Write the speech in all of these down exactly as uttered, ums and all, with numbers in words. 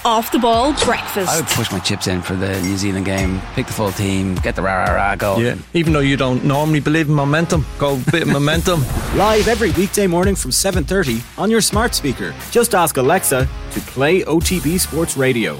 Off the Ball Breakfast. I would push my chips in for the New Zealand game, pick the full team, get the rah rah rah going. Yeah, even though you don't normally believe in momentum, go a bit of momentum. Live every weekday morning from seven thirty on your smart speaker. Just ask Alexa to play O T B Sports Radio.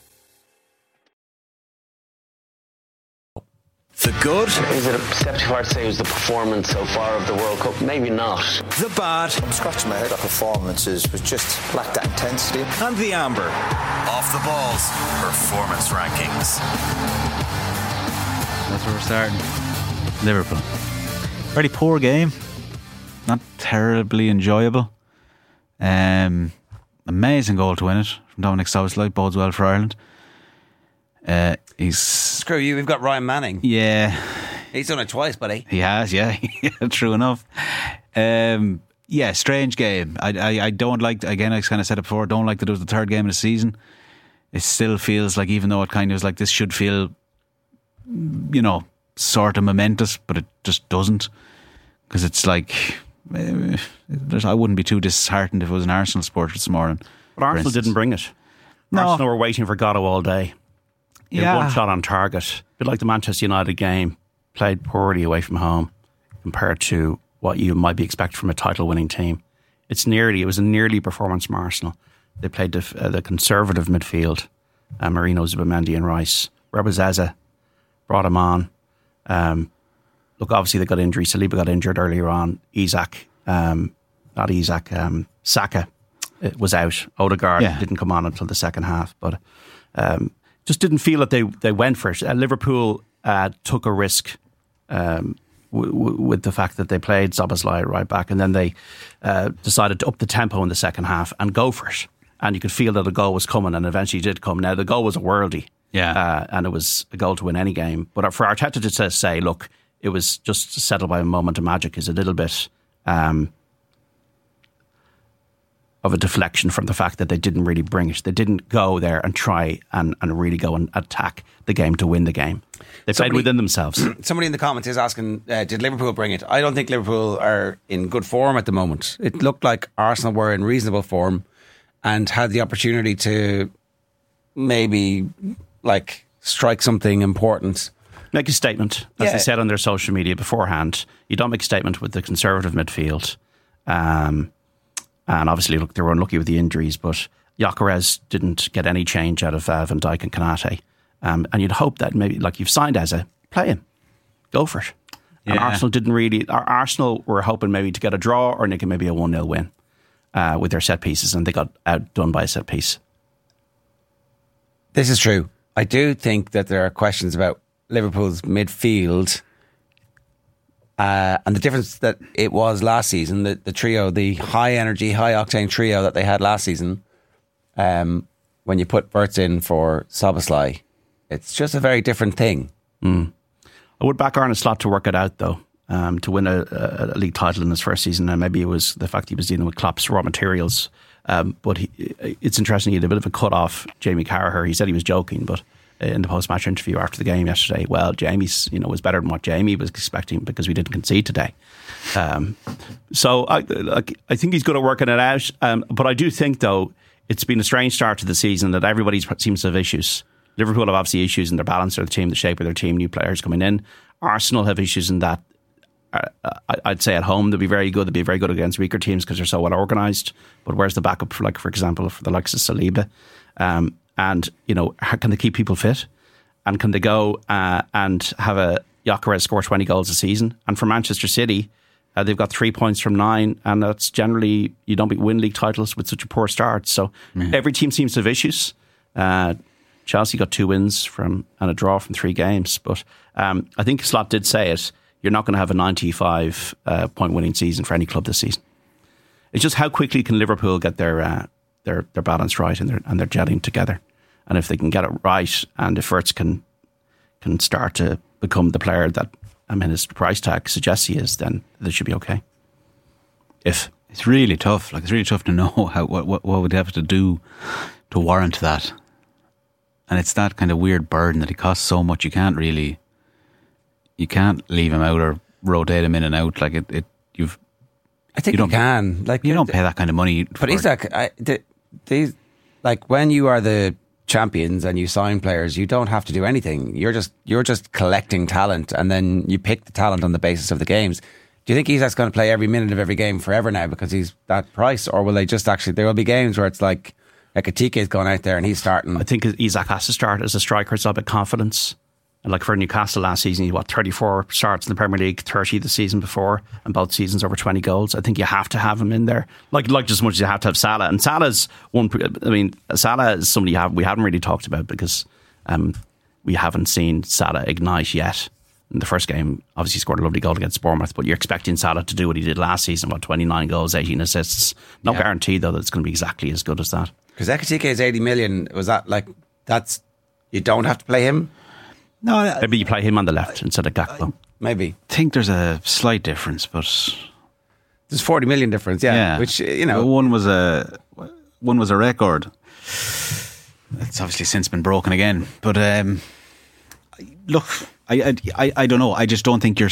The good. Is it a step too far to say it was the performance so far of the World Cup? Maybe not. The bad. I'm scratching my head. That performances was just lacked that intensity. And the amber. Off the Ball's performance rankings. That's where we're starting. Liverpool. Very poor game. Not terribly enjoyable. Um, amazing goal to win it from Dominic Szoboszlai. Bodes well for Ireland. Uh, he's Screw you, we've got Ryan Manning. Yeah. He's done it twice, buddy. He has, yeah. True enough. Um, yeah, strange game. I, I, I don't like, again, I kind of said it before, don't like that it was the third game of the season. It still feels like, even though it kind of was like, this should feel, you know, sort of momentous, but it just doesn't. Because it's like, uh, I wouldn't be too disheartened if it was an Arsenal supporter this morning. But Arsenal didn't bring it. No. Arsenal were waiting for Gatto all day. He Yeah. had one shot on target. A bit like the Manchester United game. Played poorly away from home compared to what you might be expected from a title-winning team. It's nearly, it was a nearly performance from Arsenal. They played the, uh, the conservative midfield. Uh, Marino, Zubimendi and Rice. Rebus Eze brought him on. Um, look, obviously they got injuries. Saliba got injured earlier on. Isak, um, not Isak, um, Saka it was out. Odegaard Yeah. didn't come on until the second half. But um, just didn't feel that they, they went for it. Uh, Liverpool uh, took a risk um, w- w- with the fact that they played Szoboszlai right back, and then they uh, decided to up the tempo in the second half and go for it. And you could feel that a goal was coming, and eventually did come. Now, the goal was a worldie. Yeah. Uh, and it was a goal to win any game. But for Arteta to say, look, it was just settled by a moment of magic is a little bit um, of a deflection from the fact that they didn't really bring it. They didn't go there and try and, and really go and attack the game to win the game. They Somebody- played within themselves. Somebody in the comments is asking, uh, did Liverpool bring it? I don't think Liverpool are in good form at the moment. It looked like Arsenal were in reasonable form and had the opportunity to maybe like strike something important. Make a statement, as Yeah. they said on their social media beforehand. You don't make a statement with the conservative midfield. Um, and obviously, look, they were unlucky with the injuries, but Gyökeres didn't get any change out of uh, Van Dijk and Konate. Um, and you'd hope that maybe, like you've signed Eze, play him. Go for it. And Yeah. Arsenal didn't really... Our Arsenal were hoping maybe to get a draw or nick maybe a one nil win uh, with their set pieces, and they got outdone by a set piece. This is true. I do think that there are questions about Liverpool's midfield uh, and the difference that it was last season, the, the trio, the high energy, high octane trio that they had last season. Um, when you put Wirtz in for Szoboszlai, it's just a very different thing. Mm. I would back Arne Slot to work it out, though, um, to win a, a, a league title in his first season. And maybe it was the fact he was dealing with Klopp's raw materials. Um, but he, it's interesting, he had a bit of a cut off Jamie Carragher. He said he was joking, but in the post-match interview after the game yesterday, well, Jamie's, you know, was better than what Jamie was expecting because we didn't concede today. Um, so I, like, I think he's good at working it out. Um, but I do think, though, it's been a strange start to the season that everybody seems to have issues. Liverpool have obviously issues in their balance of the team, the shape of their team, new players coming in. Arsenal have issues in that. Uh, I'd say at home they'll be very good. They'll be very good against weaker teams because they're so well organised. But where's the backup for, like, for example, for the likes of Saliba? Um, and, you know, how can they keep people fit? And can they go uh, and have a Gyökeres score twenty goals a season? And for Manchester City, uh, they've got three points from nine, and that's generally, you don't win league titles with such a poor start. So mm. every team seems to have issues. Uh, Chelsea got two wins from and a draw from three games. But um, I think Slot did say it. You're not going to have a ninety-five uh, point winning season for any club this season. It's just how quickly can Liverpool get their uh, their their balance right and their and their gelling together. And if they can get it right, and if Wirtz can can start to become the player that, I mean, his price tag suggests he is, then they should be okay. If it's really tough, like it's really tough to know how what what, what would they have to do to warrant that. And it's that kind of weird burden that he costs so much. You can't really, you can't leave him out or rotate him in and out. Like it, it you've. I think you, don't, you can. Like you don't pay that kind of money. But Isak, I, the, these, like when you are the champions and you sign players, you don't have to do anything. You're just you're just collecting talent, and then you pick the talent on the basis of the games. Do you think Isak's going to play every minute of every game forever now because he's that price, or will they just actually? There will be games where it's like like Ekitike's gone out there and he's starting. I think Isak has to start as a striker. It's a bit confidence. And like for Newcastle last season, he what thirty-four starts in the Premier League, thirty the season before, and both seasons over twenty goals. I think you have to have him in there, like like just as much as you have to have Salah. And Salah's one. I mean, Salah is somebody you have, we haven't really talked about because um, we haven't seen Salah ignite yet. In the first game, obviously scored a lovely goal against Bournemouth, but you're expecting Salah to do what he did last season, what twenty-nine goals, eighteen assists. No yeah. guarantee though that it's going to be exactly as good as that. Because Ekitike is eighty million. Was that like that's you don't have to play him? No, I, maybe you play him on the left instead of Gakpo. Maybe. I think there's a slight difference, but there's forty million difference. Yeah, yeah. Which you know, well, one was a one was a record. It's obviously since been broken again. But um, look, I, I I don't know. I just don't think you're.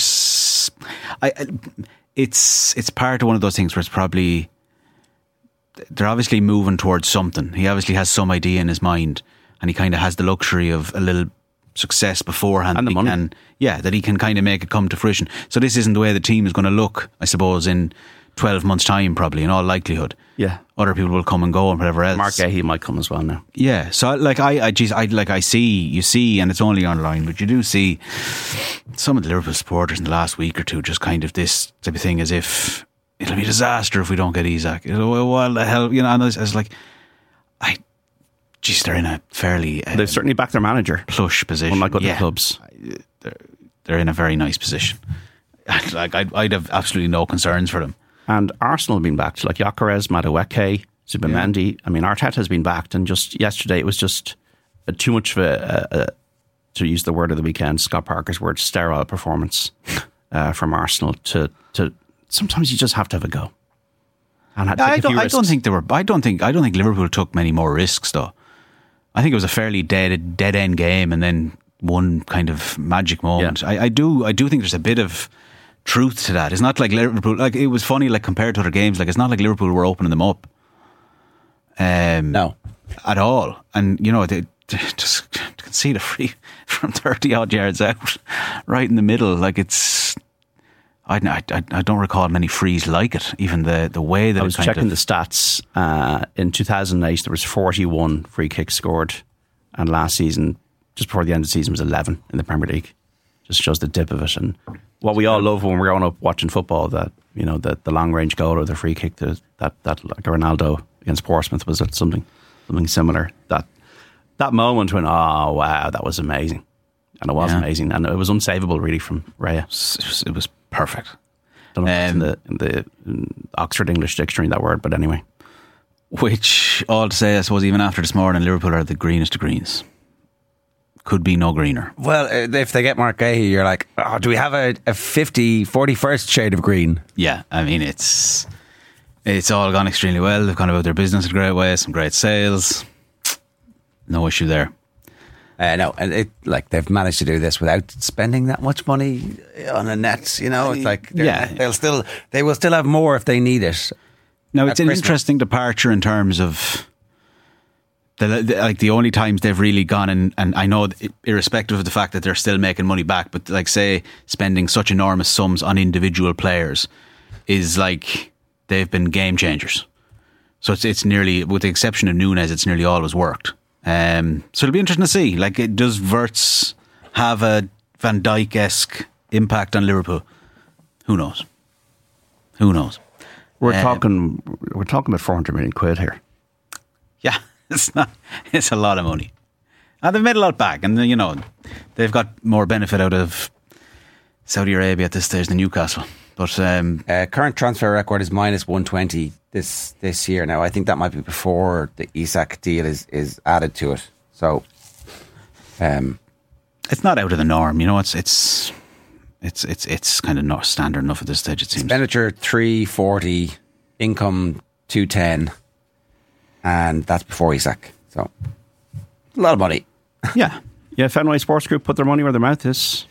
I it's it's part of one of those things where it's probably they're obviously moving towards something. He obviously has some idea in his mind, and he kind of has the luxury of a little success beforehand, and the money. Can, yeah, that he can kind of make it come to fruition. So this isn't the way the team is going to look, I suppose, in twelve months' time, probably, in all likelihood. Yeah, other people will come and go and whatever else. Mark Gahey might come as well now. Yeah, so like I, I, geez, I like I see, you see, and it's only online, but you do see some of the Liverpool supporters in the last week or two just kind of this type of thing, as if it'll be a disaster if we don't get Isak. Well, what the hell, you know? And I was, I was like, I. Geez, they're in a fairly um, they've certainly backed their manager, plush position. Unlike other yeah. clubs, they're, they're in a very nice position. Like I'd, I'd have absolutely no concerns for them. And Arsenal have been backed, like Gyökeres, Madueke, Zubimendi. Yeah. I mean, Arteta has been backed, and just yesterday it was just a, too much of a, a, a, to use the word of the weekend, Scott Parker's word, sterile performance uh, from Arsenal. To to sometimes you just have to have a go. And I, I, don't, I don't think they were. I don't think. I don't think Liverpool took many more risks, though. I think it was a fairly dead, dead end game, and then one kind of magic moment. Yeah. I, I do, I do think there's a bit of truth to that. It's not like Liverpool. Like it was funny, like compared to other games. Like it's not like Liverpool were opening them up. Um, no, at all. And you know, they, they just concede a free from thirty odd yards out, right in the middle. Like it's. I, I, I don't recall many frees like it. Even the, the way that I was it kind checking of, the stats. Uh, in two thousand eight, there was forty-one free kicks scored, and last season, just before the end of the season, was eleven in the Premier League. Just shows the dip of it, and what we all love when we're growing up watching football. That you know, the, the long range goal or the free kick, the, that that like Ronaldo against Portsmouth was something something similar. That that moment when oh wow, that was amazing, and it was yeah. amazing, and it was unsavable really from Raya. It was, it was perfect. I don't know um, if it's in the, in the in Oxford English Dictionary, that word, but anyway. Which, all to say, I suppose, even after this morning, Liverpool are the greenest of greens. Could be no greener. Well, if they get Mark Gahey, you're like, oh, do we have a, a fifty, forty-first shade of green? Yeah, I mean, it's it's all gone extremely well. They've gone about their business in a great way, some great sales. No issue there. Uh, no, and it like they've managed to do this without spending that much money on a net. You know, it's like yeah, they'll still they will still have more if they need it. Now it's an Christmas. Interesting departure in terms of the, the like the only times they've really gone and and I know irrespective of the fact that they're still making money back, but like say spending such enormous sums on individual players is like they've been game changers. So it's it's nearly, with the exception of Núñez, it's nearly always worked. Um, so it'll be interesting to see. Like, does Wirtz have a Van Dijk-esque impact on Liverpool? Who knows? Who knows? We're um, talking. We're talking about four hundred million quid here. Yeah, it's not. It's a lot of money, and they've made a lot back. And you know, they've got more benefit out of Saudi Arabia at this stage than Newcastle. But um, uh, current transfer record is minus one twenty this this year. Now I think that might be before the Isak deal is, is added to it. So um, it's not out of the norm. You know, it's it's it's it's it's kind of not standard enough at this stage. It seems expenditure three forty, income two ten, and that's before Isak. So a lot of money. Yeah, yeah. Fenway Sports Group put their money where their mouth is.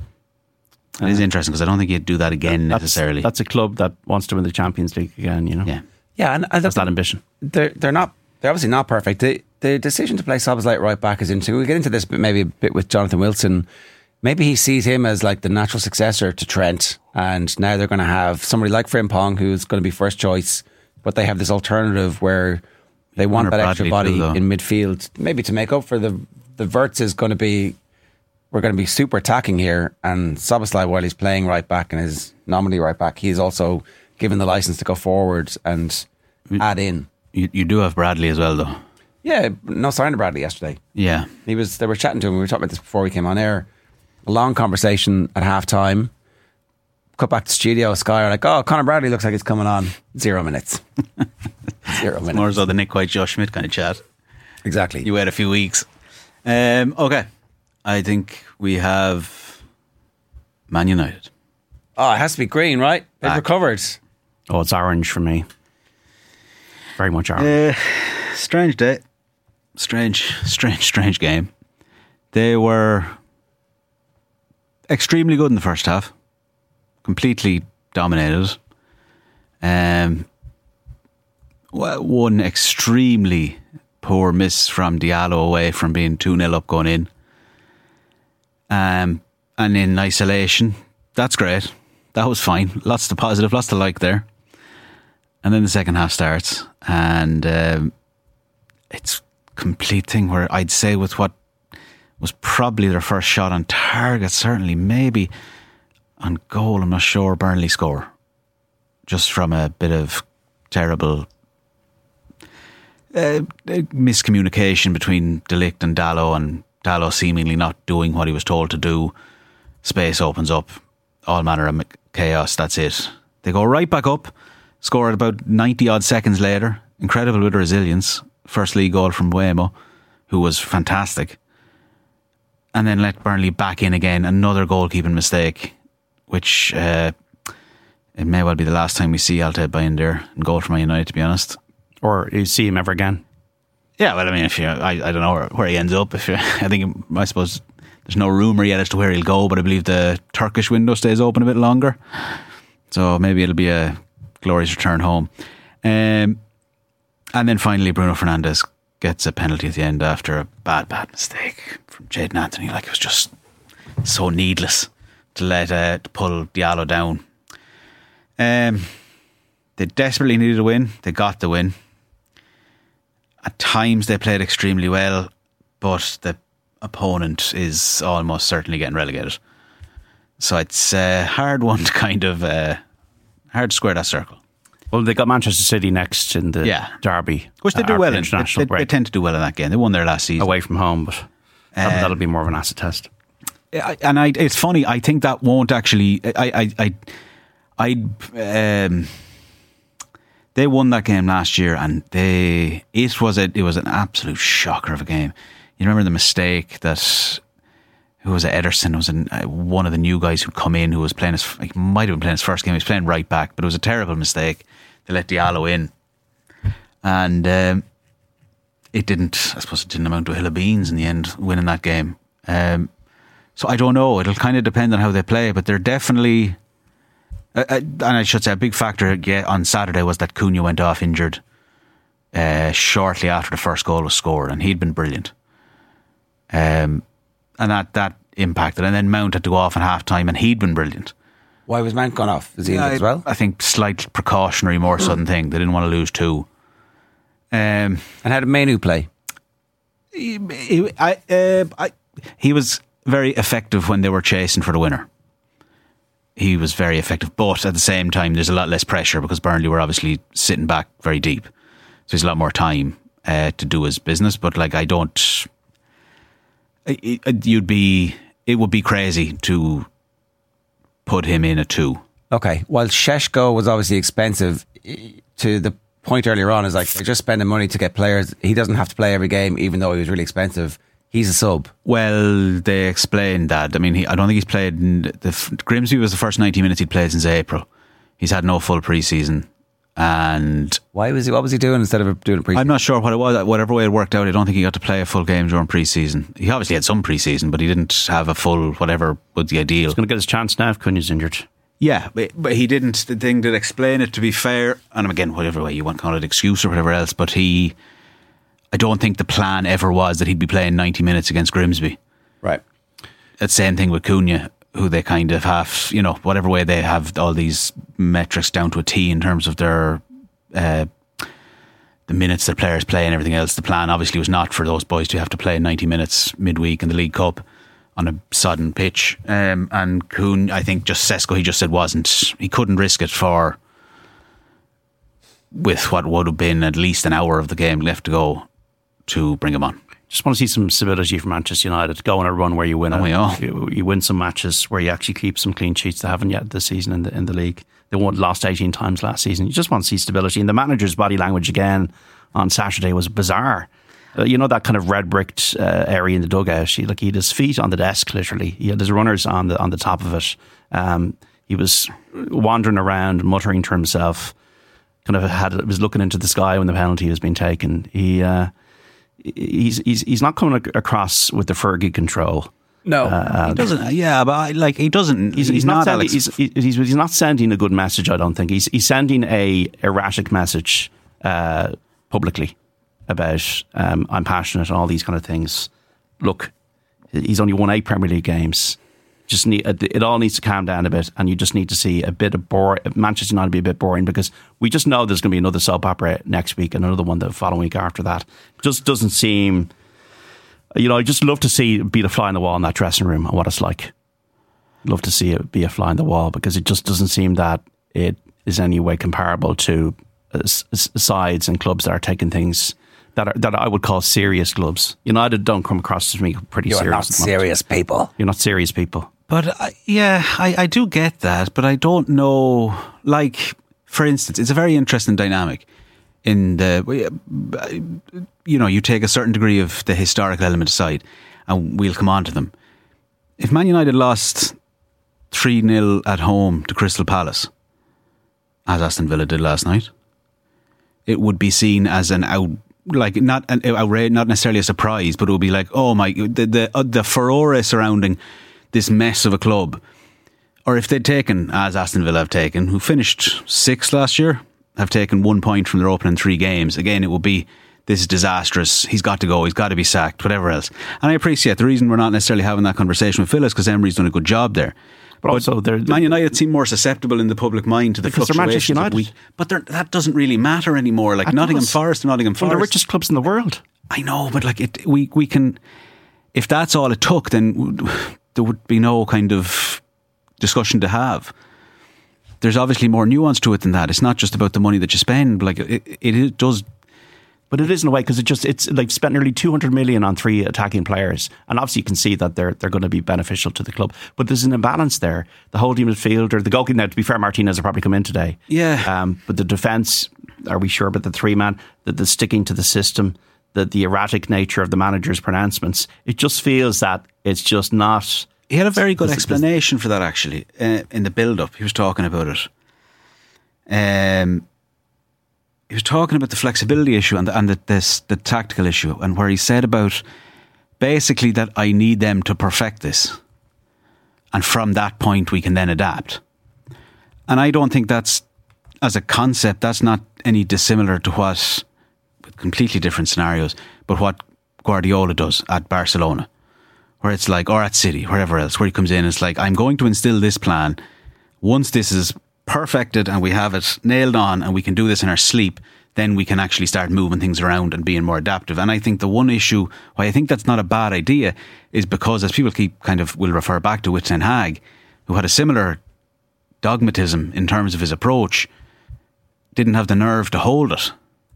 It is interesting because I don't think you'd do that again that's, necessarily. That's a club that wants to win the Champions League again, you know. Yeah, yeah, and, and that's that ambition. They're they're not They're obviously not perfect. The, the decision to play Szoboszlai at right back is interesting. We'll get into this maybe a bit with Jonathan Wilson. Maybe he sees him as like the natural successor to Trent, and now they're going to have somebody like Frimpong who's going to be first choice, but they have this alternative where they want that extra body too, in midfield, maybe to make up for the the Wirtz is going to be, we're going to be super attacking here, and Szoboszlai, while he's playing right back and is nominally right back, he's also given the license to go forward and add in. You, you do have Bradley as well, though. Yeah, no sign of Bradley yesterday. Yeah, he was. They were chatting to him. We were talking about this before we came on air. A long conversation at half time. Cut back to studio. Sky are like, "Oh, Conor Bradley looks like he's coming on." Zero minutes. Zero it's minutes. More so the Nick White, Josh Schmidt kind of chat. Exactly. You wait a few weeks. Um, okay, I think we have Man United. Oh, it has to be green, right? They've Back. recovered. Oh, it's orange for me. Very much orange. Uh, strange day. Strange, strange, strange game. They were extremely good in the first half. Completely dominated. Um, one extremely poor miss from Diallo away from being two nil up going in. Um, and in isolation, that's great. That was fine. Lots to positive, lots to like there. And then the second half starts, and um, it's a complete thing where I'd say with what was probably their first shot on target, certainly, maybe on goal, I'm not sure, Burnley score. Just from a bit of terrible uh, miscommunication between De Ligt and Dalot, and Dalot seemingly not doing what he was told to do. Space opens up, all manner of chaos, that's it. They go right back up, scored about ninety odd seconds later. Incredible with resilience. First league goal from Buemo, who was fantastic. And then let Burnley back in again. Another goalkeeping mistake, which uh, it may well be the last time we see Altay Bayindir in goal for Man United, to be honest. Or you see him ever again. Yeah, well, I mean, if you, I, I don't know where, where he ends up. If you, I think, I suppose there's no rumour yet as to where he'll go, but I believe the Turkish window stays open a bit longer. So maybe it'll be a glorious return home. Um, and then finally, Bruno Fernandes gets a penalty at the end after a bad, bad mistake from Jadon Anthony. Like, it was just so needless to let uh, to pull Diallo down. Um, they desperately needed a win. They got the win. At times they played extremely well, but the opponent is almost certainly getting relegated. So it's a hard one to kind of uh, hard to square that circle. Well, they got Manchester City next in the yeah. derby, which they do uh, well in. International They, they, they tend to do well in that game. They won their last season away from home, but that'll, Um, that'll be more of an acid test. And I, it's funny. I think that won't actually. I, I, I, I um, they won that game last year, and they it was a it was an absolute shocker of a game. You remember the mistake that who was it? Ederson was an, uh, one of the new guys who'd come in who was playing his like might have been playing his first game. He was playing right back, but it was a terrible mistake. They let Diallo in, and um, it didn't. I suppose it didn't amount to a hill of beans in the end, winning that game. Um, so I don't know. It'll kind of depend on how they play, but they're definitely. Uh, uh, and I should say a big factor yeah, on Saturday was that Cunha went off injured uh, shortly after the first goal was scored, and he'd been brilliant. Um, and that that impacted, and then Mount had to go off in half time, and he'd been brilliant. Why was Mount gone off? Is he injured I, as well? I think slight precautionary more sudden thing. They didn't want to lose two. Um, and how did Mainu play? He, he, I, uh, I, he was very effective when they were chasing for the winner. He was very effective, but at the same time, there's a lot less pressure because Burnley were obviously sitting back very deep, so there's a lot more time uh, to do his business. But like, I don't. It, it, you'd be. It would be crazy to put him in a two. Okay. While Šeško was obviously expensive, to the point earlier on is like they're just spending money to get players. He doesn't have to play every game, even though he was really expensive. He's a sub. Well, they explained that. I mean, he, I don't think he's played. In the, Grimsby was the first ninety minutes he'd played since April. He's had no full pre-season. And why was he? What was he doing instead of doing a pre-season? I'm not sure what it was. Whatever way it worked out, I don't think he got to play a full game during pre-season. He obviously had some pre-season, but he didn't have a full whatever was the ideal. He's going to get his chance now if Cunha's injured. Yeah, but, but he didn't. The thing that explain it, to be fair, and again, whatever way you want to call it, excuse or whatever else, but he I don't think the plan ever was that he'd be playing ninety minutes against Grimsby. Right. It's the same thing with Cunha, who they kind of have, you know, whatever way they have all these metrics down to a T in terms of their uh, the minutes that players play and everything else. The plan obviously was not for those boys to have to play ninety minutes midweek in the League Cup on a sodden pitch. Um, and Kuhn, I think just Sesko, he just said wasn't, he couldn't risk it for, with what would have been at least an hour of the game left to go, to bring him on. Just want to see some stability from Manchester United. Go on a run where you win. Oh, a, yeah. you, you win some matches where you actually keep some clean sheets. They haven't yet this season in the in the league. They won lost eighteen times last season. You just want to see stability. And the manager's body language again on Saturday was bizarre. Uh, you know that kind of red bricked uh, area in the dugout. He, like he had his feet on the desk literally. He had his runners on the on the top of it. Um, he was wandering around, muttering to himself. Kind of had was looking into the sky when the penalty was being taken. He. Uh, He's he's he's not coming across with the Fergie control. No, uh, he doesn't. Yeah, but I, like he doesn't. He's, he's, he's not. not sending, he's, he's he's not sending a good message. I don't think he's he's sending a erratic message uh, publicly about um, I'm passionate and all these kind of things. Look, he's only won eight Premier League games. Just need it all needs to calm down a bit, and you just need to see a bit of bore. Manchester United be a bit boring because we just know there's going to be another soap opera next week, and another one the following week after that. It just doesn't seem, you know. I just love to see it be the fly on the wall in that dressing room and what it's like. Love to see it be a fly on the wall because it just doesn't seem that it is any way comparable to uh, sides and clubs that are taking things that are that I would call serious clubs. United don't come across to me pretty You're serious. You're not serious people. You're not serious people. But uh, yeah, I, I do get that, but I don't know. Like, for instance, it's a very interesting dynamic in the, you know, you take a certain degree of the historical element aside, and we'll come on to them. If Man United lost three nil at home to Crystal Palace, as Aston Villa did last night, it would be seen as an out, like not an outrage, not necessarily a surprise, but it would be like, oh my, the the, uh, the furore surrounding this mess of a club. Or if they'd taken, as Aston Villa have taken, who finished sixth last year, have taken one point from their opening three games, again, it will be, this is disastrous, he's got to go, he's got to be sacked, whatever else. And I appreciate the reason we're not necessarily having that conversation with Villa is because Emery's done a good job there. But, but also, they're, Man United seem more susceptible in the public mind to the fluctuations of week. But that doesn't really matter anymore. Like Nottingham Forest, Nottingham Forest, one of the richest clubs in the world. I know, but like it, we we can. If that's all it took, then there would be no kind of discussion to have. There's obviously more nuance to it than that. It's not just about the money that you spend. But like it, it, it does. But it is in a way because it just it's like spent nearly two hundred million on three attacking players, and obviously you can see that they're they're going to be beneficial to the club. But there's an imbalance there. The holding midfielder, the goalkeeper. Now, to be fair, Martinez will probably come in today. Yeah. Um, but the defence, are we sure about the three man? The, the sticking to the system, the the erratic nature of the manager's pronouncements. It just feels that it's just not. He had a very good explanation for that actually uh, in the build up. He was talking about it. Um. He was talking about the flexibility issue and the, and the, this, the tactical issue, and where he said about basically that I need them to perfect this, and from that point we can then adapt. And I don't think that's, as a concept, that's not any dissimilar to what, completely different scenarios, but what Guardiola does at Barcelona, where it's like, or at City, wherever else, where he comes in and it's like, I'm going to instill this plan. Once this is perfected and we have it nailed on and we can do this in our sleep, then we can actually start moving things around and being more adaptive. And I think the one issue why I think that's not a bad idea is because, as people keep kind of will refer back to with Ten Hag, who had a similar dogmatism in terms of his approach, didn't have the nerve to hold it,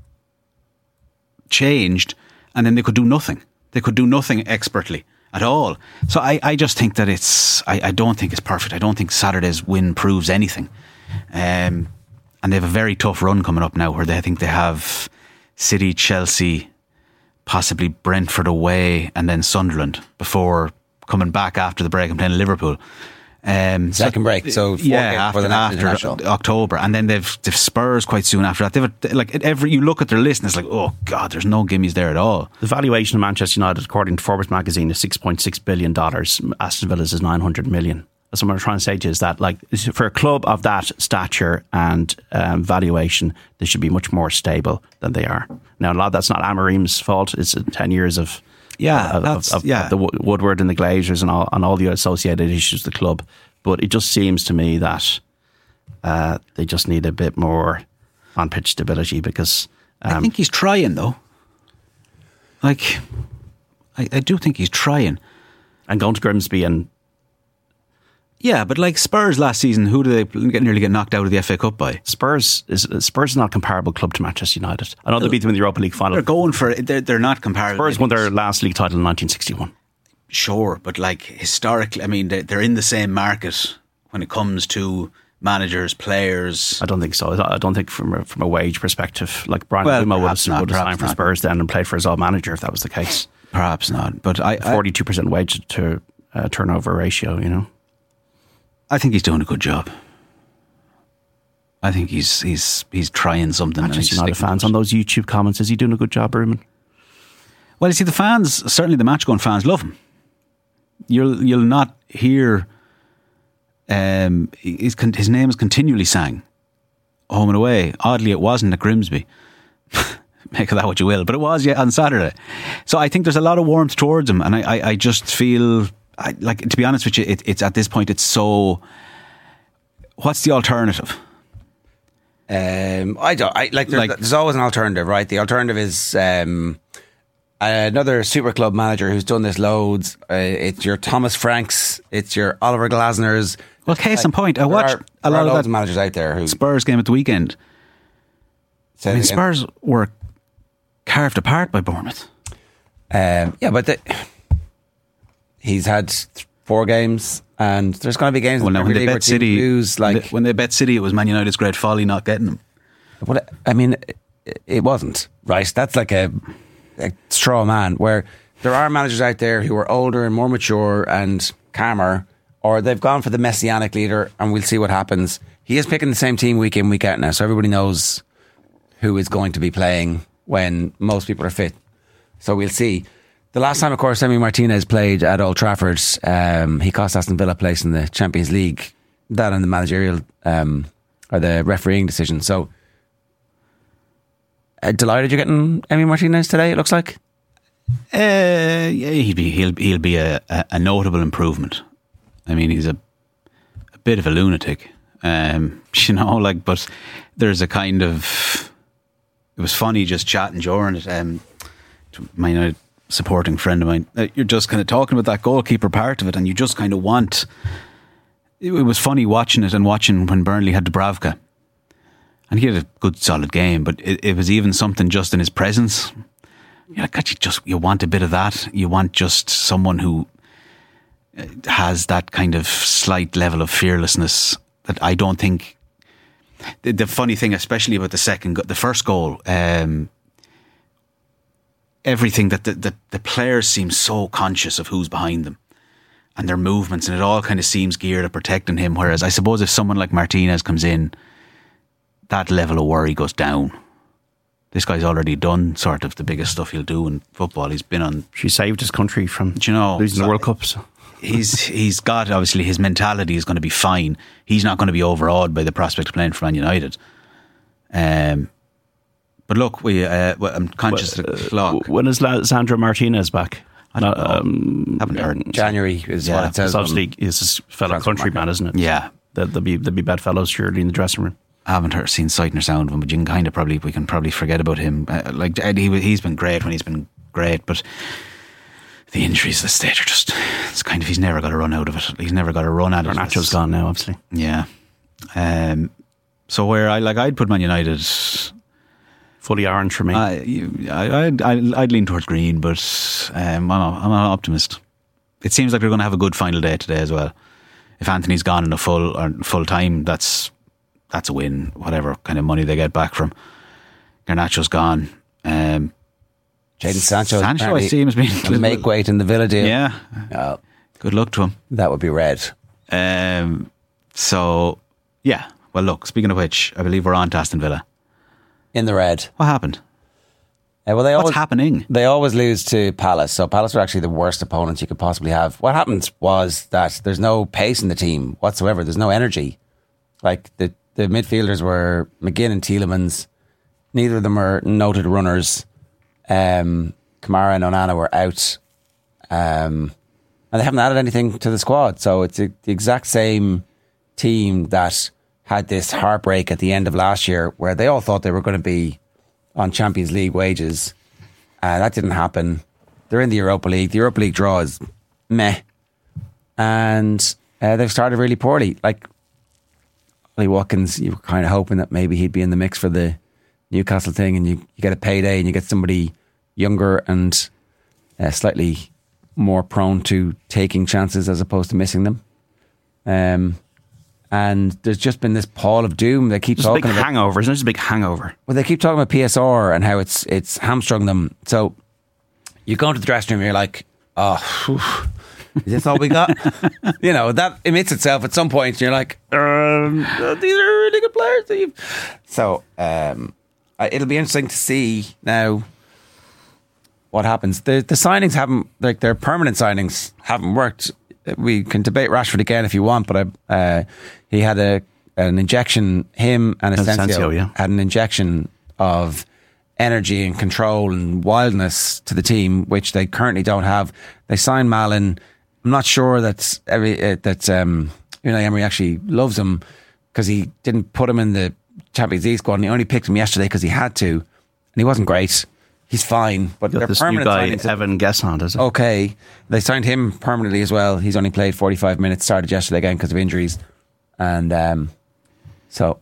changed, and then they could do nothing. They could do nothing expertly at all. So I, I just think that it's I, I don't think it's perfect. I don't think Saturday's win proves anything. Um, and they have a very tough run coming up now where they I think they have City, Chelsea, possibly Brentford away, and then Sunderland before coming back after the break and playing Liverpool. Um, Second so, break, so four yeah, games after, for the after National. October, and then they've, they've Spurs quite soon after that. They've like every you look at their list and it's like, oh god, there's no gimmies there at all. The valuation of Manchester United, according to Forbes magazine, is six point six billion dollars. Aston Villa's is nine hundred million. That's what I'm trying to say to you, is that, like, for a club of that stature and um, valuation, they should be much more stable than they are. Now, a lot of that's not Amorim's fault. It's ten years of Yeah, of, that's, of, yeah. of the Woodward and the Glazers and all and all the associated issues of the club. But it just seems to me that uh, they just need a bit more on pitch stability, because um, I think he's trying though. Like, I, I do think he's trying. And going to Grimsby and Yeah, but like Spurs last season, who did they get, nearly get knocked out of the F A Cup by? Spurs is Spurs is not a comparable club to Manchester United. I know they beat them in the Europa League final. They're going for it. They're, they're not comparable. Spurs won their last league title in nineteen sixty-one. Sure, but like historically, I mean, they're, they're in the same market when it comes to managers, players. I don't think so. I don't think from a, from a wage perspective, like Brian Well, Luma would perhaps have, not, would have signed perhaps for not. Spurs then and played for his old manager if that was the case. Perhaps not, but I, I forty-two percent wage to uh, turnover ratio, you know. I think he's doing a good job. I think he's he's he's trying something. and he's Manchester United sticking to fans it. on those YouTube comments, is he doing a good job, Ruben? Well, you see, the fans, certainly the match-going fans, love him. You'll you'll not hear um, his, his name is continually sang home and away. Oddly, it wasn't at Grimsby. Make of that what you will, but it was yeah on Saturday. So I think there's a lot of warmth towards him, and I I, I just feel I, like, to be honest with you, it, it's at this point it's so. What's the alternative? Um, I don't. I like. There's, Like- there's always an alternative, right? The alternative is um, another super club manager who's done this loads. Uh, it's your Thomas Franks. It's your Oliver Glasner's. Well, case in point, I There watched are- a there are lot of loads that managers out there who Spurs game at the weekend. say I mean, it again. Spurs were carved apart by Bournemouth. Um, yeah, but the, he's had th- four games, and there's going to be games Well, in the now when Premier they League where bet teams City, lose. Like, when they bet City, it was Man United's great folly not getting them. what I mean, it, it wasn't right. That's like a, a straw man. Where there are managers out there who are older and more mature and calmer, or they've gone for the messianic leader, and we'll see what happens. He is picking the same team week in, week out now, so everybody knows who is going to be playing when most people are fit. So we'll see. The last time, of course, Emi Martinez played at Old Trafford, um, he cost Aston Villa a place in the Champions League. That and the managerial um, or the refereeing decision. So, uh, delighted you're getting Emi Martinez today. It looks like. Uh, yeah, he'll be he'll he'll be a, a, a notable improvement. I mean, he's a a bit of a lunatic, um, you know. Like, but there's a kind of. It was funny just chatting during it. Um, to my United supporting friend of mine, uh, you're just kind of talking about that goalkeeper part of it, and you just kind of want. It, it was funny watching it and watching when Burnley had Dubravka, and he had a good solid game, but it, it was even something just in his presence. Yeah, God, you just you want a bit of that. You want just someone who has that kind of slight level of fearlessness that I don't think. The, the funny thing, especially about the second, go- the first goal, um, everything that the, the the players seem so conscious of who's behind them and their movements, and it all kind of seems geared at protecting him. Whereas I suppose if someone like Martinez comes in, that level of worry goes down. This guy's already done sort of the biggest stuff he'll do in football. He's been on. She saved his country from Do you know, losing the so- World Cup. So. He's he's got, obviously his mentality is going to be fine. He's not going to be overawed by the prospect of playing for Man United. Um, but look, we uh, well, I'm conscious of the clock. When is La- Sandro Martinez back? I don't know. Um, Haven't heard. January is Yeah, what it says. It's obviously he's his fellow Transfer countryman, market. isn't it? Yeah. They'll, they'll be they'll be bedfellows surely in the dressing room. I haven't heard, seen sight nor sound of him, but you can kind of probably we can probably forget about him. Uh, like Eddie, he, he's been great when he's been great, but the injuries at this stage are just. It's kind of he's never got a run out of it. He's never got a run at it. Garnacho's gone now, obviously. Yeah. Um. So where I like I'd put Man United. Fully orange for me. I, I, I'd, I'd, I'd lean towards green, but um, I'm, a, I'm an optimist. It seems like they're going to have a good final day today as well. If Anthony's gone in a full or full time, that's that's a win. Whatever kind of money they get back from Garnacho's gone. Um, Jadon Sancho. Sancho, I apparently see him as being a make weight in the Villa deal. Yeah, Oh, good luck to him. that would be red. Um, so yeah. Well, look. Speaking of which, I believe we're on to Aston Villa. In the red. What happened? Uh, well, they What's always, happening? They always lose to Palace. So Palace are actually the worst opponents you could possibly have. What happened was that there's no pace in the team whatsoever. There's no energy. Like the, the midfielders were McGinn and Tielemans. Neither of them are noted runners. Um, Kamara and Onana were out. Um, and they haven't added anything to the squad. So it's a, the exact same team that had this heartbreak at the end of last year where they all thought they were going to be on Champions League wages. Uh, that didn't happen. They're in the Europa League. The Europa League draw is meh. And uh, they've started really poorly. Like, Ollie Watkins, you were kind of hoping that maybe he'd be in the mix for the Newcastle thing, and you, you get a payday and you get somebody younger and uh, slightly more prone to taking chances as opposed to missing them. Um, and there's just been this pall of doom. They keep It's talking a big about hangover, isn't it? It's a big hangover. Well, they keep talking about P S R and how it's it's hamstrung them. So you go into the dressing room and you're like, oh, whew, is this all we got? You know, that emits itself at some point. And you're like, um, these are really good players. That you've... So um, it'll be interesting to see now what happens. The the signings haven't, like their permanent signings haven't worked. We can debate Rashford again if you want, but I, uh, he had a an injection, him and Asensio, Asensio, yeah. had an injection of energy and control and wildness to the team, which they currently don't have. They signed Malin. I'm not sure that every, uh, that um, Unai Emery actually loves him because he didn't put him in the Champions League squad and he only picked him yesterday because he had to, and he wasn't great. He's fine, but You they're got this new permanent guy, signings. Evan Gesson, is it? Okay, they signed him permanently as well. He's only played forty-five minutes, started yesterday again because of injuries, and um, so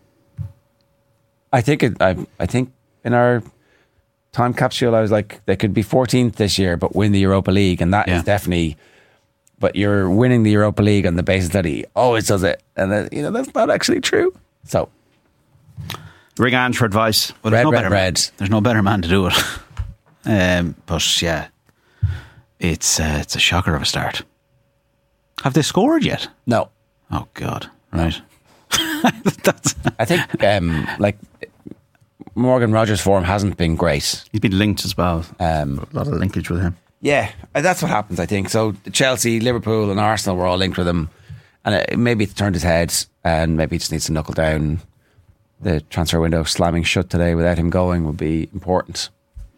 I think it, I I think in our time capsule I was like they could be fourteenth this year but win the Europa League, and that Yeah. is definitely. But you're winning the Europa League on the basis that he always does it, and that, you know that's not actually true. So. Ring Ange for advice. Well, there's Red, no red, better, red. There's no better man to do it. um, but yeah, it's uh, it's a shocker of a start. Have they scored yet? No. Oh God! Right. That's, I think um, like Morgan Rogers' form hasn't been great. He's been linked as well. Um, A lot of linkage with him. Yeah, that's what happens, I think. So Chelsea, Liverpool and Arsenal were all linked with him, and it, maybe it's turned his head and maybe he just needs to knuckle down. The transfer window slamming shut today without him going would be important.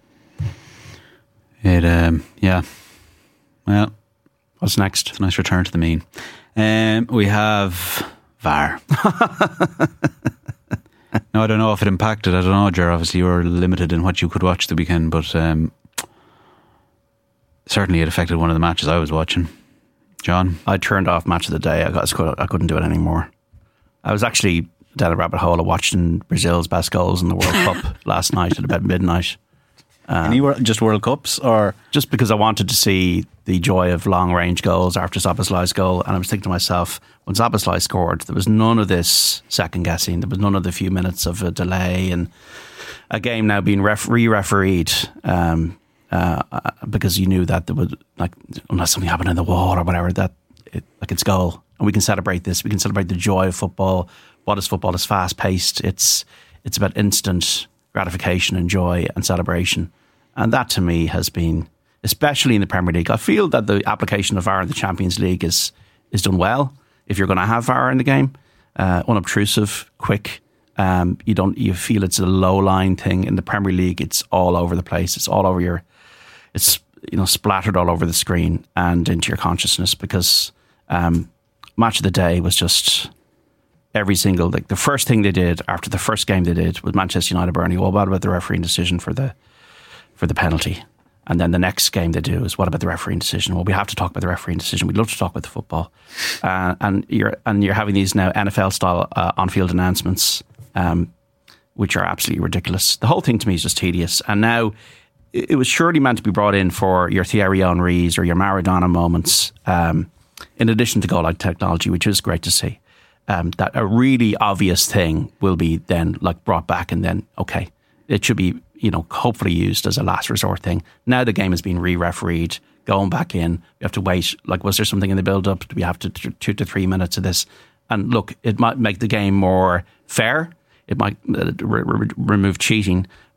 it. Um, yeah. Well, What's next? it's a nice return to the mean. Um, we have V A R. No, I don't know if it impacted. I don't know, Ger. Obviously, you were limited in what you could watch the weekend, but um, certainly it affected one of the matches I was watching. John? I turned off Match of the Day. I, got, I couldn't do it anymore. I was actually down a rabbit hole of watching Brazil's best goals in the World Cup last night at about midnight. Any wor- just World Cups or Just because I wanted to see the joy of long range goals after Szoboszlai's goal. And I was thinking to myself, when Szoboszlai scored, there was none of this second guessing. There was none of the few minutes of a delay and a game now being ref- re-refereed um, uh, because you knew that there would, like, unless something happened in the wall or whatever, that it, like it's goal. And we can celebrate this. We can celebrate the joy of football. What is football? It's fast paced. It's it's about instant gratification and joy and celebration. And that to me has been, especially in the Premier League, I feel that the application of V A R in the Champions League is is done well. If you're going to have V A R in the game, uh, unobtrusive, quick, um, you don't you feel it's a low line thing. In the Premier League, it's all over the place. It's all over your, it's you know splattered all over the screen and into your consciousness because um, Match of the Day was just. Every single, like the first thing they did after the first game they did with Manchester United Burnley, well, what about the refereeing decision for the for the penalty? And then the next game they do is what about the refereeing decision? Well, we have to talk about the refereeing decision. We'd love to talk about the football, uh, and you're and you're having these now N F L style uh, on field announcements, um, which are absolutely ridiculous. The whole thing to me is just tedious. And now it, it was surely meant to be brought in for your Thierry Henrys or your Maradona moments, um, in addition to goal line technology, which is great to see. Um, that a really obvious thing will be then like brought back and then, okay, it should be, you know, hopefully used as a last resort thing. Now the game has been re-refereed, going back in. We have to wait. Like, was there something in the build-up? Do we have to t- two to three minutes of this? And look, it might make the game more fair. It might uh, re- re- remove cheating,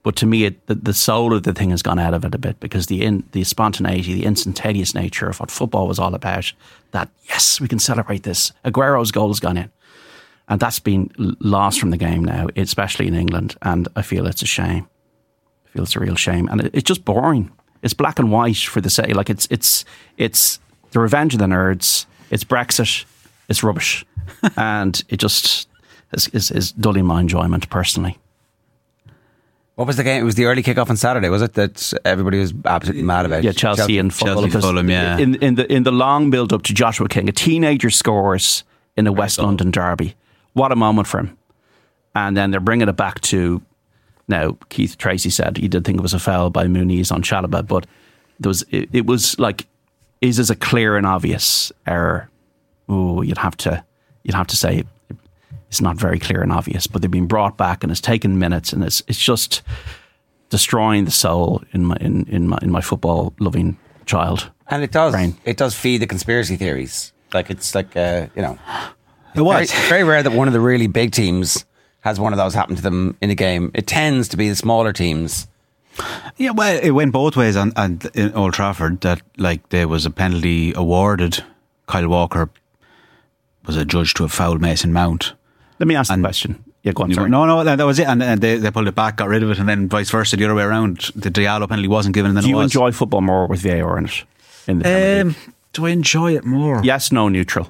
But to me, it, the, the soul of the thing has gone out of it a bit because the in, the spontaneity, the instantaneous nature of what football was all about, that, yes, we can celebrate this. Aguero's goal has gone in. And that's been lost from the game now, especially in England. And I feel it's a shame. I feel it's a real shame. And it, it's just boring. It's black and white for the sake. Like it's it's it's the revenge of the nerds. It's Brexit. It's rubbish. And it just is, is, is dulling my enjoyment personally. What was the game? It was the early kickoff on Saturday, was it? That everybody was absolutely mad about. Yeah, Chelsea, Chelsea and Fulham. Chelsea, Fulham, yeah. In, in, the, in the long build up to Joshua King, a teenager scores in a West cool. London derby. What a moment for him. And then they're bringing it back to, now, Keith Tracy said he did think it was a foul by Muniz on Chalobah, but there was, it, it was like, is this a clear and obvious error? Ooh, you'd have to, you'd have to say it's not very clear and obvious, but they've been brought back and it's taken minutes and it's it's just destroying the soul in my in, in my in my football loving child. And it does brain. It does feed the conspiracy theories. Like it's like uh, you know, it was very, very rare that one of the really big teams has one of those happen to them in a game. It tends to be the smaller teams. Yeah, well, it went both ways on, on in Old Trafford. That like there was a penalty awarded. Kyle Walker was adjudged to have fouled Mason Mount. Let me ask and the question. Yeah, go on, sorry. No, no, that was it. And, and they, they pulled it back, got rid of it, and then vice versa, the other way around. The Diallo penalty wasn't given, and then Do it you was. enjoy football more with V A R in it? In the Premier Um, League? do I enjoy it more? Yes, no, neutral.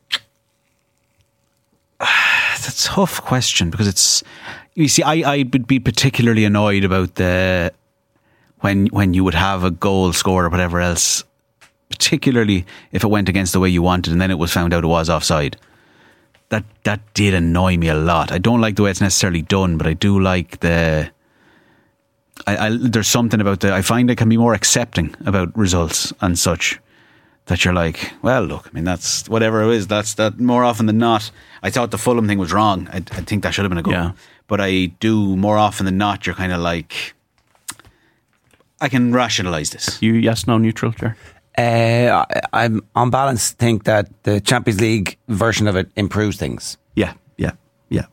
That's a tough question because it's. You see, I, I would be particularly annoyed about the when when you would have a goal scored or whatever else, particularly if it went against the way you wanted, and then it was found out it was offside. That that did annoy me a lot. I don't like the way it's necessarily done, but I do like the. I, I there's something about the. I find I can be more accepting about results and such. That you're like, well, look, I mean, that's whatever it is. That's that more often than not. I thought the Fulham thing was wrong. I, I think that should have been a goal. Yeah. But I do more often than not. You're kind of like, I can rationalise this. You yes, no, neutral, Ger? Uh, I, I'm on balance think that the Champions League version of it improves things. Yeah, yeah, yeah.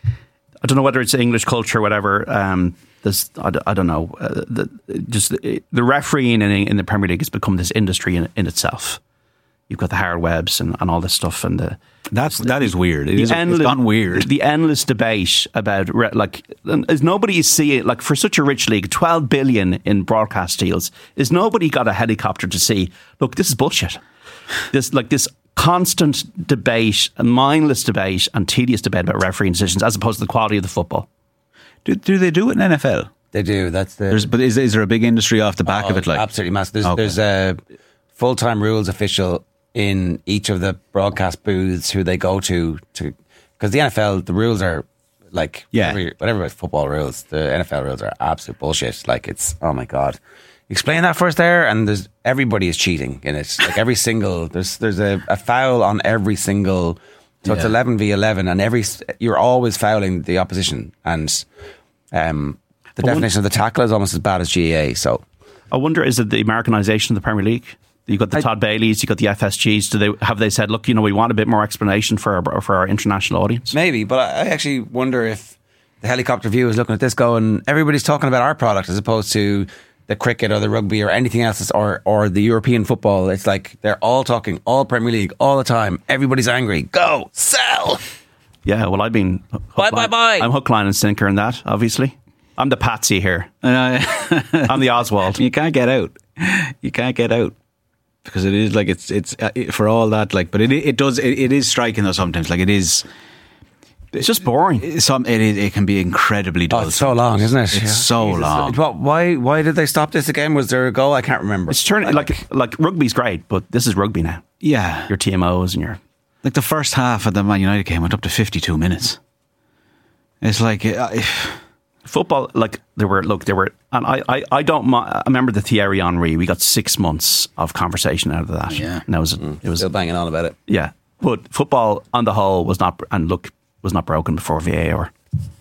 I don't know whether it's English culture or whatever. Um, there's, I, I don't know. Uh, the, just the, the refereeing in, in the Premier League has become this industry in, in itself. You've got the Harold Webbs and, and all this stuff, and the That's that is weird. It the is endless, it's gone weird. The endless debate about re- like is nobody see it like for such a rich league, twelve billion in broadcast deals. Is nobody got a helicopter to see? Look, this is bullshit. This like this constant debate, a mindless debate, and tedious debate about refereeing decisions, as opposed to the quality of the football. Do, do they do it in N F L? They do. That's the. There's, but is is there a big industry off the back oh, of it? Like absolutely massive. There's, Okay. there's a full time rules official in each of the broadcast booths who they go to to because the N F L the rules are like Yeah. whatever, whatever about football rules, the N F L rules are absolute bullshit. Like it's oh my god. Explain that first there, and there's everybody is cheating in it. Like every single there's there's a, a foul on every single. So it's Yeah. eleven v eleven, and every you're always fouling the opposition, and um, the But definition of the tackle is almost as bad as G A A. So I wonder, is it the Americanization of the Premier League? You got the I- Todd Baileys, you got the F S Gs. Do they have they said, look, you know, we want a bit more explanation for our, for our international audience? maybe, but I I actually wonder if the helicopter view is looking at this going, everybody's talking about our product as opposed to the cricket or the rugby or anything else, or or the European football. It's like they're all talking, all Premier League, all the time. Everybody's angry. Go, sell. Yeah, well, I've been hook, Bye, line- bye, bye. I'm hook, line, and sinker in that. Obviously, I'm the patsy here. I'm the Oswald. You can't get out. You can't get out because it is like it's it's uh, it, for all that like, but it it does it, it is striking though sometimes. Like it is. It's just boring. It's Some it is, it can be incredibly dull. Oh, it's so long, isn't it? It's so Jesus. long. What, why why did they stop this again? Was there a goal? I can't remember. It's turning like like rugby's great, but this is rugby now. Yeah, Your T M Os and your like the first half of the Man United game went up to fifty-two minutes. It's like uh, football. Like there were look there were, and I I, I don't. mi- I remember the Thierry Henry. We got six months of conversation out of that. Yeah. and that was it was Still banging on about it. yeah. But football on the whole was not and look was not broken before V A R.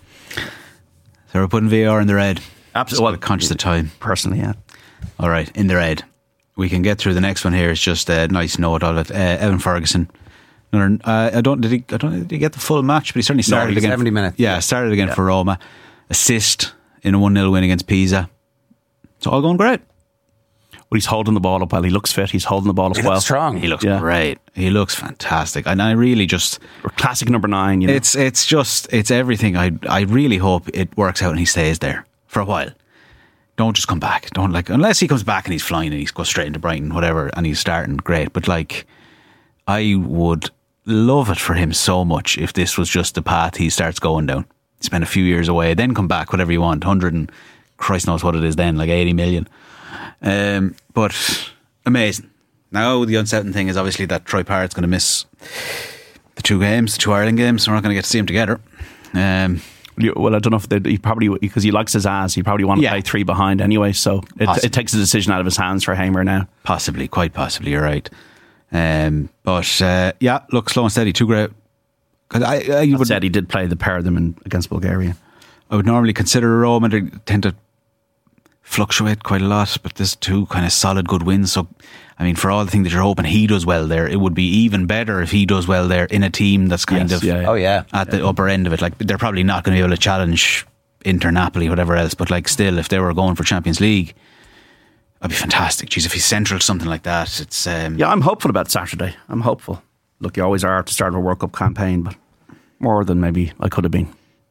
so we're putting V A R in the red. Absolutely. Well, conscious of time. Personally, yeah. All right, in the red. We can get through the next one here. It's just a nice note on it. Uh, Evan Ferguson. Another, uh, I don't did he? I don't did he get the full match, but he certainly started he was again. seventy minutes. Yeah, started again Yeah. for Roma. Assist in a one nil win against Pisa. It's all going great. Well, he's holding the ball up well. He looks fit. He's holding the ball up He well. looks strong. He looks Yeah. great. He looks fantastic. And I really just... Classic number nine, you know. It's it's just, it's everything. I I really hope it works out and he stays there for a while. Don't just come back. Don't like, unless he comes back and he's flying and he's goes straight into Brighton, whatever, and he's starting, great. But like, I would love it for him so much if this was just the path he starts going down. Spend a few years away, then come back, whatever you want, one hundred and Christ knows what it is then, like eighty million. Um, but amazing. Now the uncertain thing is obviously that Troy Parrott's going to miss the two games, the two Ireland games, so we're not going to get to see him together. Um, You- Well, I don't know if they, he probably, because he likes his ass, he probably want to Yeah. play three behind anyway. So it, Possibly. it takes a decision out of his hands for Hamer now. Possibly, quite possibly, you're right. Um, but uh, yeah, look, slow and steady, too great. Because I, I That would, said, he did play the pair of them in, against Bulgaria. I would normally consider Roma. They tend to fluctuate quite a lot, but there's two kind of solid, good wins. So, I mean, for all the things that you're hoping he does well there, it would be even better if he does well there in a team that's kind Yes, of yeah, yeah. Oh, yeah. at the upper end of it. Like, they're probably not going to be able to challenge Inter, Napoli, whatever else, but like, still, if they were going for Champions League, that'd be fantastic. Jeez, if he's central to something like that, it's um, Yeah, I'm hopeful about Saturday. I'm hopeful. Look, you always are at the start of a World Cup campaign, but more than maybe I could have been.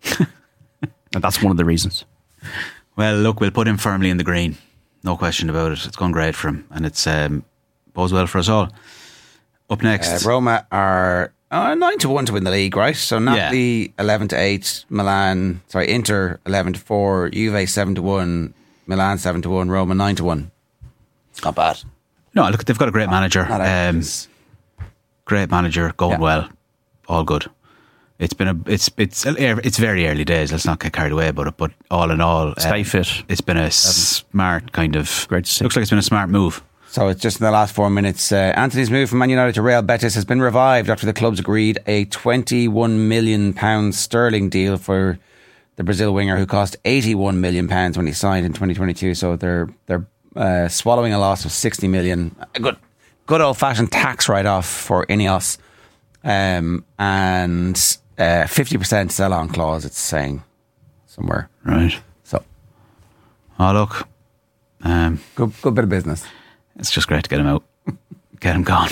And that's one of the reasons. Well, look, we'll put him firmly in the green. No question about it. It's gone great for him, and it's um, bodes well for us all. Up next, Uh, Roma are uh, nine to one to win the league, right? So Napoli eleven to eight, Milan, sorry, Inter eleven to four, Juve seven to one, Milan seven to one, Roma nine to one. Not bad. no, look, they've got a great manager. Not Um, outrageous. great manager, going Yeah. well, all good. It's been a, it's it's it's very early days. Let's not get carried away about it. But all in all, Stay um, fit. It's been a smart kind of. Great to see. Looks like it's been a smart move. So it's just in the last four minutes. Uh, Anthony's move from Man United to Real Betis has been revived after the clubs agreed a twenty-one million pounds sterling deal for the Brazil winger, who cost eighty-one million pounds when he signed in twenty twenty-two. So they're they're uh, swallowing a loss of sixty million. A good good old fashioned tax write off for Ineos, um, and uh, fifty percent sell on clause. It's saying somewhere. Right. So Oh look, um, good good bit of business. it's just great to get him out, get him gone.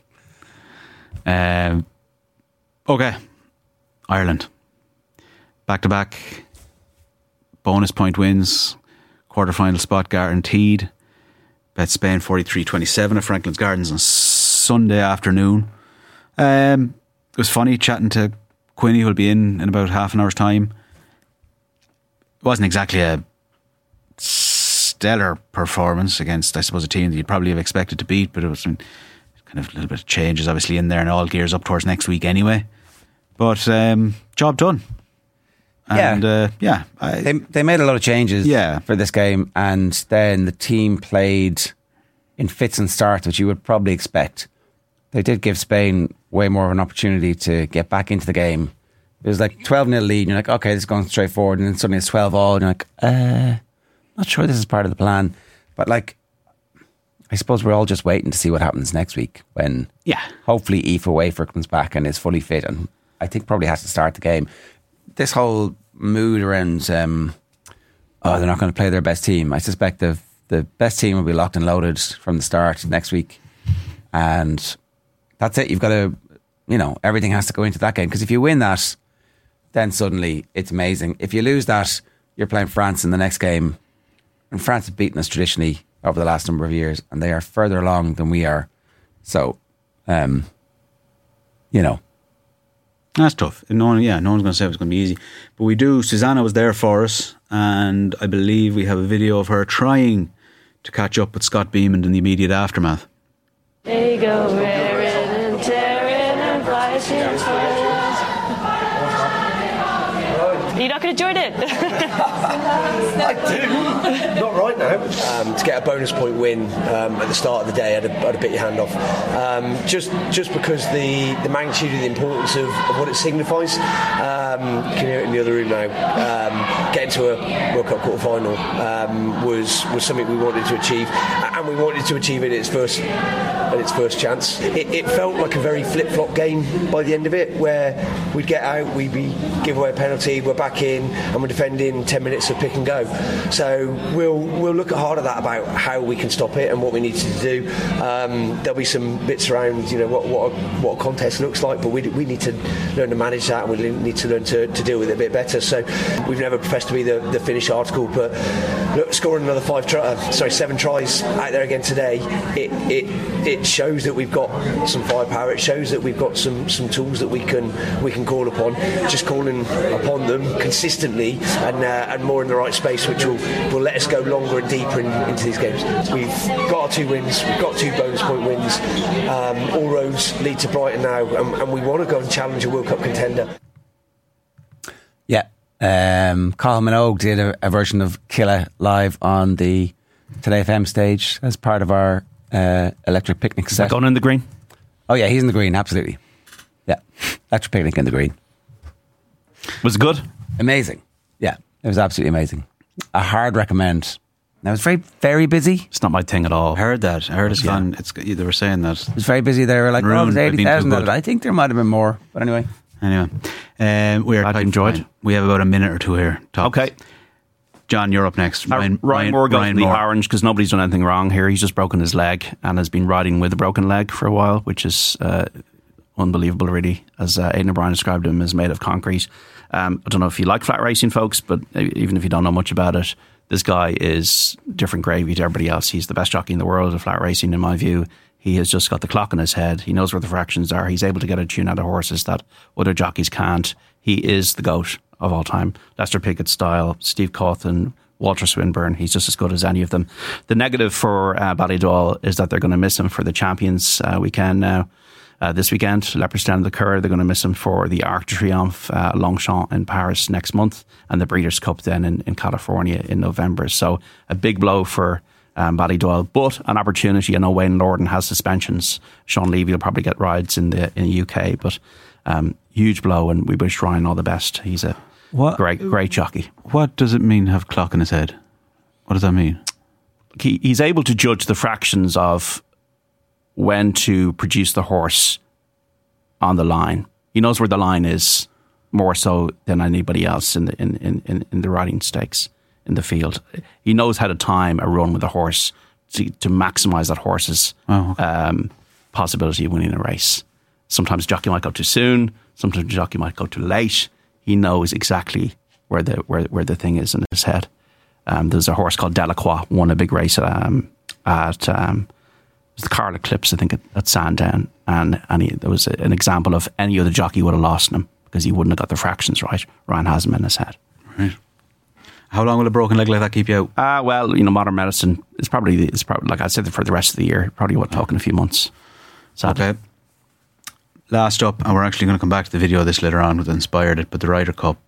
Um, okay, Ireland, back to back, bonus point wins, quarter final spot guaranteed. Bet Spain forty-three twenty-seven at Franklin's Gardens on Sunday afternoon. Um, it was funny chatting to Quinny, who'll be in in about half an hour's time. It wasn't exactly a stellar performance against, I suppose, a team that you'd probably have expected to beat, but it was some kind of a little bit of changes obviously in there, and all gears up towards next week anyway. But um, job done. And Yeah. uh, yeah, I, They they made a lot of changes Yeah. for this game, and then the team played in fits and starts, which you would probably expect. They did give Spain way more of an opportunity to get back into the game. It was like twelve nil lead, and you're like, okay, this is going straight forward, and then suddenly it's twelve all, and you're like, uh, not sure this is part of the plan. But like, I suppose we're all just waiting to see what happens next week when yeah, hopefully Aoife Wafer comes back and is fully fit, and I think probably has to start the game. This whole mood around, um, oh, they're not going to play their best team. I suspect the the best team will be locked and loaded from the start next week, and that's it. You've got to, you know, everything has to go into that game, because if you win that, then suddenly it's amazing. If you lose that, you're playing France in the next game, and France have beaten us traditionally over the last number of years, and they are further along than we are. So, um, you know. that's tough. No one, yeah, no one's going to say it's going to be easy. But we do. Susanna was there for us, and I believe we have a video of her trying to catch up with Scott Beamond in the immediate aftermath. They go raring and tearing and flashing toys. You're not going to join it? I do. Not right now. Um, to get a bonus point win um, at the start of the day, I'd have, I'd have bit your hand off. Um, just just because the, the magnitude and the importance of, of what it signifies. Um, you can hear it in the other room now. Um, getting to a World Cup quarter final um, was was something we wanted to achieve, and we wanted to achieve it at its first at its first chance. It, it felt like a very flip flop game by the end of it, where we'd get out, we'd be give away a penalty, we're back back in and we're defending ten minutes of pick and go. So we'll we'll look hard at that about how we can stop it and what we need to do. Um, there'll be some bits around, you know, what what a, what a contest looks like, but we we need to learn to manage that, and we need to learn to, to deal with it a bit better. So we've never professed to be the, the finished article, but look, scoring another five, try, uh, sorry, seven tries out there again today, it it it shows that we've got some firepower. It shows that we've got some some tools that we can we can call upon. Just calling upon them consistently and uh, and more in the right space, which will, will let us go longer and deeper in, into these games. We've got our two wins. We've got two bonus point wins. Um, all roads lead to Brighton now, and, and we want to go and challenge a World Cup contender. Yeah, um, Colin Minogue did a, a version of Killa live on the Today F M stage as part of our uh, Electric Picnic set. Is that going in the green? Oh yeah, he's in the green, absolutely. Yeah, Electric Picnic in the green. Was it good? Amazing. Yeah, it was absolutely amazing. A hard recommend. Now, it was very, very busy. It's not my thing at all. I heard that. I heard it's yeah. gone. It's, they were saying that. It was very busy. They were like, oh, it was eighty thousand. I think there might have been more. But anyway. Anyway. Um, we are I enjoyed. We have about a minute or two here. Top. Okay. John, you're up next. Uh, Ryan, Ryan Moore goes Ryan to the Moore. orange because nobody's done anything wrong here. He's just broken his leg and has been riding with a broken leg for a while, which is uh, unbelievable, really. As uh, Aidan O'Brien described him, as made of concrete. Um, I don't know if you like flat racing, folks, but even if you don't know much about it, this guy is different gravy to everybody else. He's the best jockey in the world of flat racing, in my view. He has just got the clock in his head. He knows where the fractions are. He's able to get a tune out of horses that other jockeys can't. He is the GOAT of all time. Lester Pickett style, Steve Cawthon, Walter Swinburne. He's just as good as any of them. The negative for uh, Ballydoyle is that they're going to miss him for the Champions uh, weekend now. Uh, this weekend, Leopardstown the Cur, they're going to miss him for the Arc de Triomphe, uh, Longchamp in Paris next month, and the Breeders' Cup then in, in California in November. So a big blow for um, Ballydoyle, but an opportunity. I know Wayne Lorden has suspensions. Sean Levy will probably get rides in the in the U K, but um, huge blow, and we wish Ryan all the best. He's a what, great great jockey. What does it mean, have clock in his head? What does that mean? He, he's able to judge the fractions of when to produce the horse on the line. He knows where the line is more so than anybody else in the in, in, in the riding stakes in the field. He knows how to time a run with a horse to, to maximise that horse's oh, okay. um, possibility of winning a race. Sometimes a jockey might go too soon. Sometimes a jockey might go too late. He knows exactly where the where where the thing is in his head. Um, there's a horse called Delacroix, won a big race at um, at um, it was the Carl Eclipse, I think, at, at Sandown, and and he, there was a, an example of any other jockey would have lost him because he wouldn't have got the fractions right. Ryan has him in his head. Right. How long will a broken leg like that keep you out? Ah, uh, well, you know, modern medicine is probably it's probably like I said for the rest of the year. Probably what talking a few months. Sadly. Okay. Last up, and we're actually going to come back to the video of this later on what inspired it, but the Ryder Cup.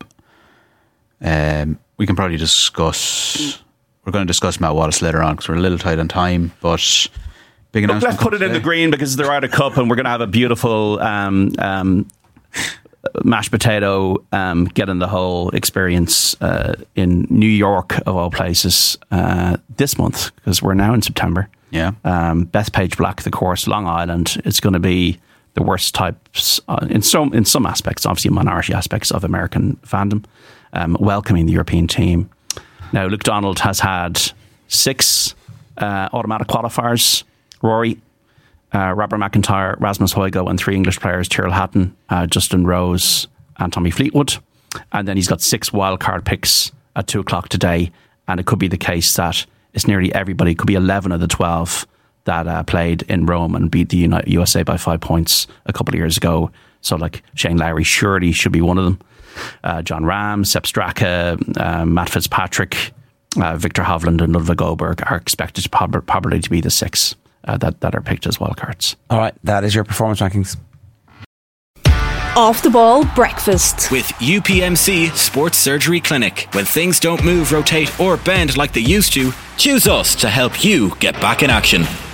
Um, we can probably discuss. We're going to discuss Matt Wallace later on because we're a little tight on time, but. Big Look, let's put it in the green because it's the Ryder Cup and we're going to have a beautiful um, um, mashed potato, um, getting the whole experience uh, in New York, of all places, uh, this month because we're now in September. Yeah. Um, Bethpage Black, the course, Long Island. It's going to be the worst types uh, in some in some aspects, obviously minority aspects of American fandom, um, welcoming the European team. Now, Luke Donald has had six uh, automatic qualifiers. Rory, uh, Robert McIntyre, Rasmus Højgaard, and three English players, Tyrrell Hatton, uh, Justin Rose, and Tommy Fleetwood. And then he's got six wildcard picks at two o'clock today. And it could be the case that it's nearly everybody. It could be eleven of the twelve that uh, played in Rome and beat the United U S A by five points a couple of years ago. So, like, Shane Lowry surely should be one of them. Uh, John Ram, Sepp Straka, uh, Matt Fitzpatrick, uh, Victor Hovland, and Ludwig Goldberg are expected to prob- probably to be the six. Uh, that, that are picked as wildcards. All right, that is your performance rankings. Off the Ball Breakfast. With U P M C Sports Surgery Clinic. When things don't move, rotate, or bend like they used to, choose us to help you get back in action.